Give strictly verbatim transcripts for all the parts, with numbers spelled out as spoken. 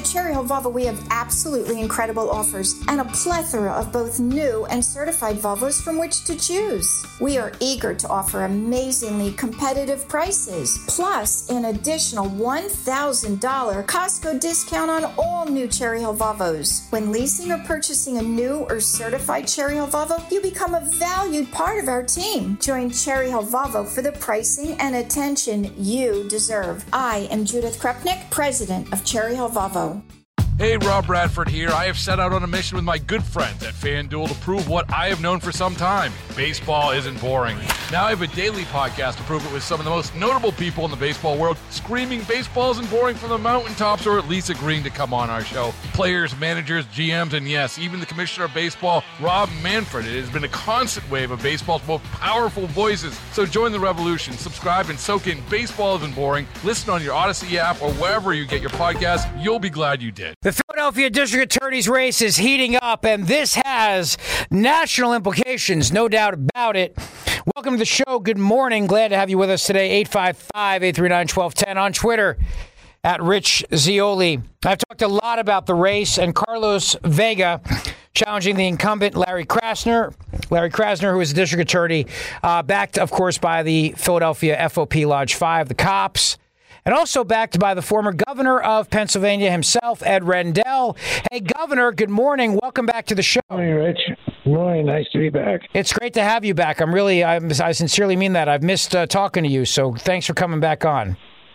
Cherry Hill Volvo, we have absolutely incredible offers and a plethora of both new and certified Volvos from which to choose. We are eager to offer amazingly competitive prices, plus an additional one thousand dollars Costco discount on all new Cherry Hill Volvos. When leasing or purchasing a new or certified Cherry Hill Volvo, you become a valued part of our team. Join Cherry Hill Volvo for the pricing and attention you deserve. I am Judith Krupnick, president of Cherry Hill Volvo. Hey, Rob Bradford here. I have set out on a mission with my good friends at FanDuel to prove what I have known for some time. Baseball isn't boring. Now I have a daily podcast to prove it with some of the most notable people in the baseball world, screaming baseball isn't boring from the mountaintops, or at least agreeing to come on our show. Players, managers, G Ms, and yes, even the commissioner of baseball, Rob Manfred. It has been a constant wave of baseball's most powerful voices. So join the revolution. Subscribe and soak in Baseball Isn't Boring. Listen on your Odyssey app or wherever you get your podcast. You'll be glad you did. The Philadelphia District Attorney's race is heating up, and this has national implications, no doubt about it. Welcome to the show. Good morning. Glad to have you with us today. eight five five, eight three nine, one two one zero on Twitter at Rich Zeoli. I've talked a lot about the race and Carlos Vega challenging the incumbent Larry Krasner. Larry Krasner, who is the district attorney, uh, backed, of course, by the Philadelphia F O P Lodge five, the cops. And also backed by the former governor of Pennsylvania himself, Ed Rendell. Hey, Governor, good morning. Welcome back to the show. Good morning, Rich. Good morning. Nice to be back. It's great to have you back. I'm really, I'm, I sincerely mean that. I've missed uh, talking to you, so thanks for coming back on.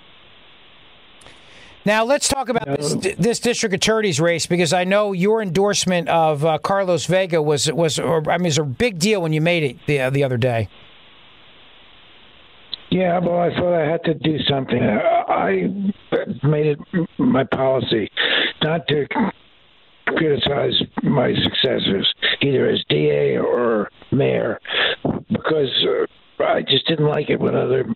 Now, let's talk about no. this, this district attorney's race, because I know your endorsement of uh, Carlos Vega was, was or, I mean, it was a big deal when you made it the, uh, the other day. Yeah, well, I thought I had to do something. I made it my policy not to criticize my successors, either as D A or mayor, because I just didn't like it when other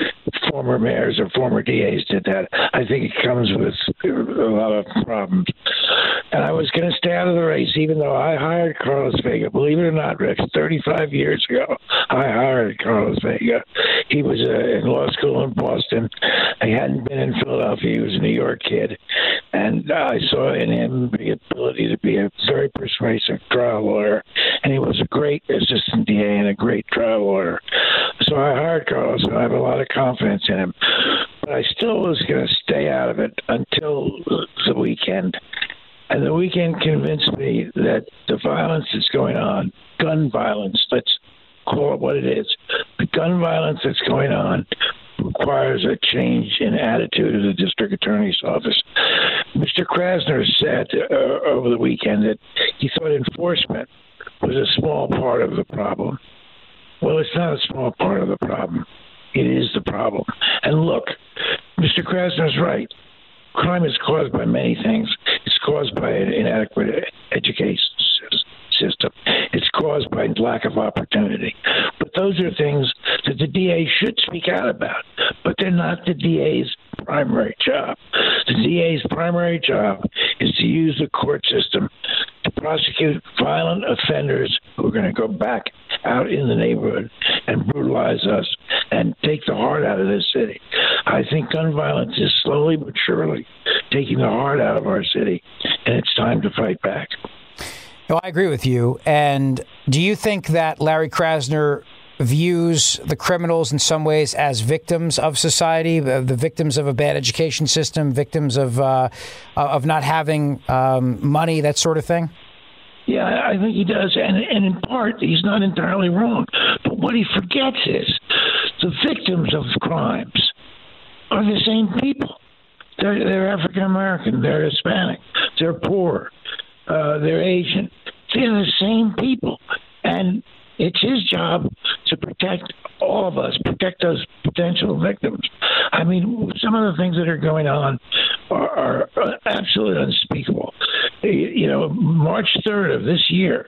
former mayors or former D As did that. I think it comes with a lot of problems. And I was going to stay out of the race, even though I hired Carlos Vega. Believe it or not, Rick, thirty-five years ago, I hired Carlos Vega. He was uh, in law school in Boston. He hadn't been in Philadelphia. He was a New York kid. And I saw in him the ability to be a very persuasive trial lawyer. And he was a great assistant D A and a great trial lawyer. So I hired Carlos, and I have a lot of confidence in him. But I still was going to stay out of it until the weekend. And the weekend convinced me that the violence that's going on, gun violence, let's call it what it is, the gun violence that's going on requires a change in attitude of the district attorney's office. Mister Krasner said uh, over the weekend that he thought enforcement was a small part of the problem. Well, it's not a small part of the problem. It is the problem. And look, Mister Krasner's right. Crime is caused by many things. It's caused by an inadequate education system. It's caused by lack of opportunity. But those are things that the D A should speak out about. But they're not the D A's primary job. The D A's primary job is to use the court system to prosecute violent offenders who are going to go back out in the neighborhood and brutalize us and take the heart out of this city. I think gun violence is slowly but surely taking the heart out of our city, and it's time to fight back. No, I agree with you. And do you think that Larry Krasner views the criminals in some ways as victims of society, the victims of a bad education system, victims of uh, of not having um, money, that sort of thing? Yeah, I think he does. And, and in part, he's not entirely wrong. But what he forgets is the victims of crimes are the same people. They're, they're African-American. They're Hispanic. They're poor. Uh, they're Asian. They're the same people. And it's his job to protect all of us, protect those potential victims. I mean, some of the things that are going on are, are absolutely unspeakable. You know, March third of this year,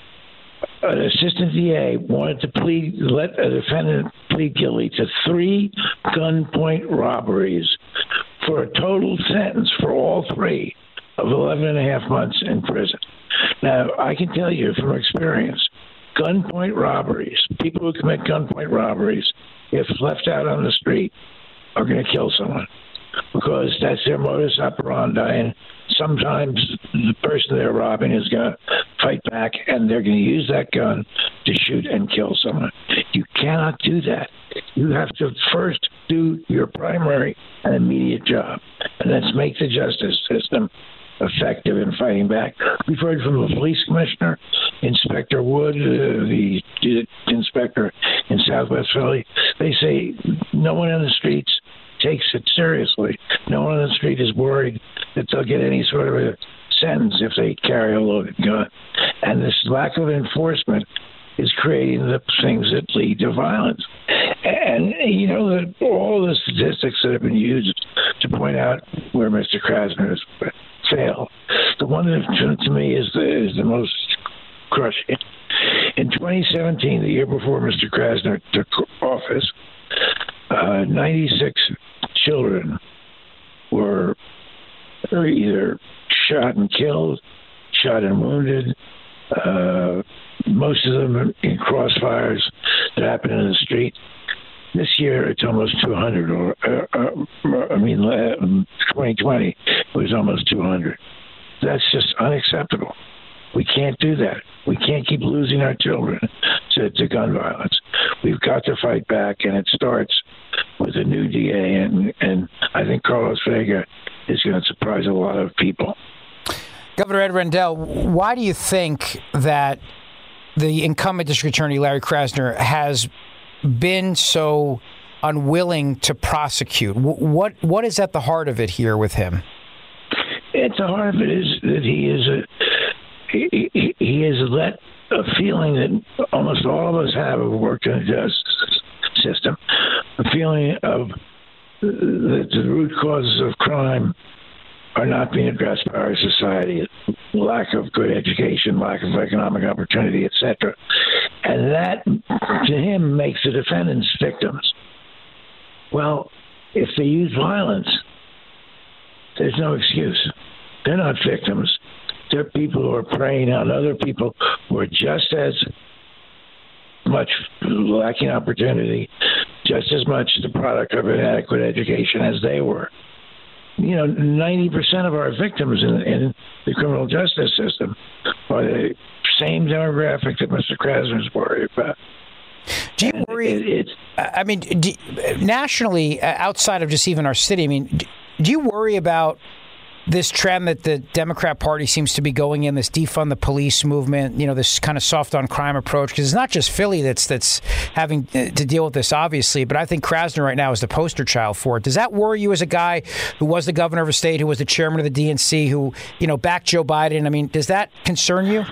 an assistant D A wanted to plead, let a defendant plead guilty to three gunpoint robberies for a total sentence for all three of eleven and a half months in prison. Now, I can tell you from experience, gunpoint robberies, people who commit gunpoint robberies, if left out on the street, are going to kill someone because that's their modus operandi, and sometimes the person they're robbing is going to fight back, and they're going to use that gun to shoot and kill someone. You cannot do that. You have to first do your primary and immediate job, and that's make the justice system effective in fighting back. We've heard from the police commissioner, Inspector Wood, uh, the, the inspector in Southwest Philly. They say no one in the streets takes it seriously. No one on the street is worried that they'll get any sort of a sentence if they carry a loaded gun. And this lack of enforcement is creating the things that lead to violence. And, you know, the, all the statistics that have been used to point out where Mister Krasner has failed, the one that to me is the, is the most crushing. In twenty seventeen, the year before Mister Krasner took office, uh, ninety-six children were either shot and killed, shot and wounded, uh, most of them in crossfires that happened in the street. This year, it's almost two hundred, or uh, uh, I mean, uh, twenty twenty, it was almost two hundred. That's just unacceptable. We can't do that. We can't keep losing our children to, to gun violence. We've got to fight back, and it starts with a new D A, and, and I think Carlos Vega is going to surprise a lot of people. Governor Ed Rendell, why do you think that the incumbent district attorney, Larry Krasner, has been so unwilling to prosecute? What What is at the heart of it here with him? At the heart of it is that he is a he, he, he has let a feeling that almost all of us have who worked in the justice system, a feeling of that the root causes of crime are not being addressed by our society, lack of good education, lack of economic opportunity, et cetera. And that, to him, makes the defendants victims. Well, if they use violence, there's no excuse. They're not victims. They're people who are preying on other people who are just as much lacking opportunity, just as much the product of inadequate education as they were. You know, ninety percent of our victims in, in the criminal justice system are the same demographic that Mister Krasner's worried about. Do you worry? It, I mean, do, nationally, outside of just even our city, I mean, do you worry about this trend that the Democrat Party seems to be going in, this defund the police movement, you know, this kind of soft on crime approach? Because it's not just Philly that's that's having to deal with this, obviously, but I think Krasner right now is the poster child for it. Does that worry you as a guy who was the governor of a state, who was the chairman of the D N C, who, you know, backed Joe Biden? I mean, does that concern you?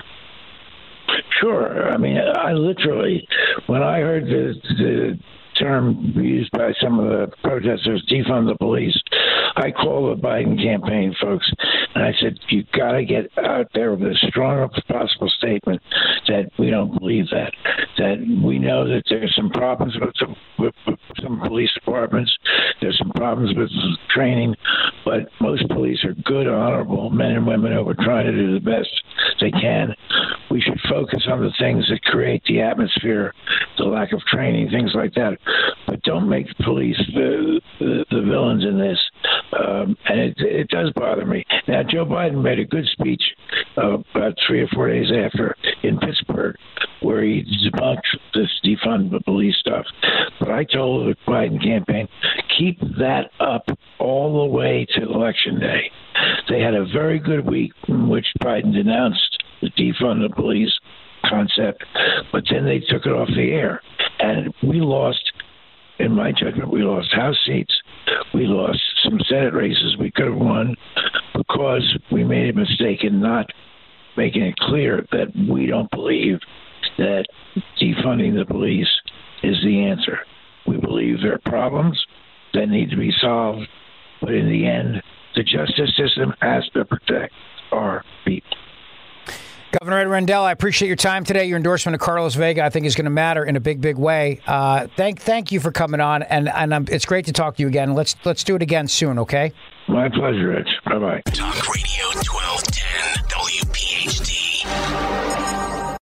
Sure. I mean, I literally, when I heard the, the term used by some of the protesters, defund the police, I called the Biden campaign folks, and I said, you've got to get out there with as strong a possible statement that we don't believe that, that we know that there's some problems with some, with, with some police departments, there's some problems with training, but most police are good, honorable men and women who are trying to do the best they can. We should focus on the things that create the atmosphere, the lack of training, things like that. But don't make the police the, the, the villains in this. Um, and it, it does bother me. Now, Joe Biden made a good speech uh, about three or four days after in Pittsburgh, where he debunked this defund the police stuff. But I told the Biden campaign, keep that up all the way to Election Day. They had a very good week in which Biden denounced the defund the police concept, but then they took it off the air. And we lost, in my judgment, we lost House seats. We lost some Senate races we could have won because we made a mistake in not making it clear that we don't believe that defunding the police is the answer. We believe there are problems that need to be solved, but in the end, the justice system has to protect our people. Governor Ed Rendell, I appreciate your time today. Your endorsement of Carlos Vega, I think, is going to matter in a big, big way. Uh, thank, thank you for coming on, and and um, it's great to talk to you again. Let's let's do it again soon, okay? My pleasure, Rich. Bye bye. Talk Radio twelve ten W P H D.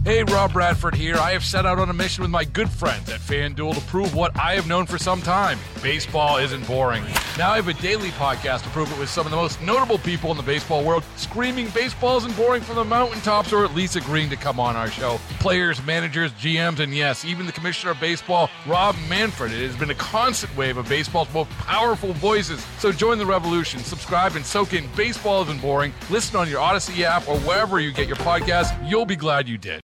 Hey, Rob Bradford here. I have set out on a mission with my good friends at FanDuel to prove what I have known for some time. Baseball isn't boring. Now I have a daily podcast to prove it with some of the most notable people in the baseball world, screaming baseball isn't boring from the mountaintops, or at least agreeing to come on our show. Players, managers, G Ms, and yes, even the commissioner of baseball, Rob Manfred. It has been a constant wave of baseball's most powerful voices. So join the revolution. Subscribe and soak in Baseball Isn't Boring. Listen on your Odyssey app or wherever you get your podcasts. You'll be glad you did.